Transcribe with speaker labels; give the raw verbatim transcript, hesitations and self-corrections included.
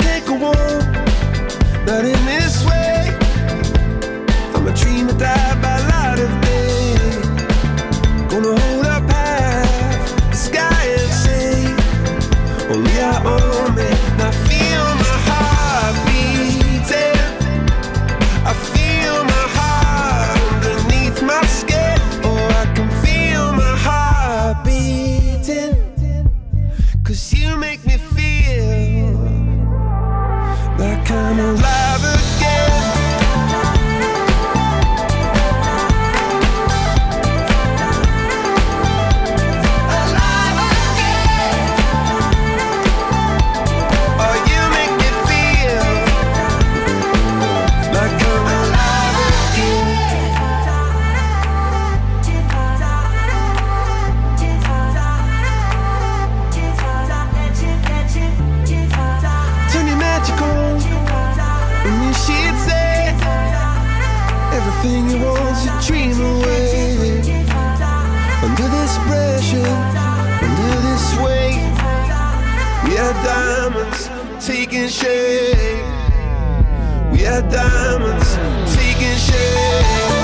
Speaker 1: take a walk, not in this way. I'm a dream that died by light of day. Gonna hold up half the sky and say, only I own it. Now feel my heart beating. I feel my heart underneath my skin. Oh, I can feel my heart beating. Cause you make me feel like I'm alive again. Alive again. Oh, you make me feel like I'm alive again. Turn your magic on, and you she'd say everything you want's a dream away. Under this pressure, under this weight, we are diamonds taking shape. We are diamonds taking shape.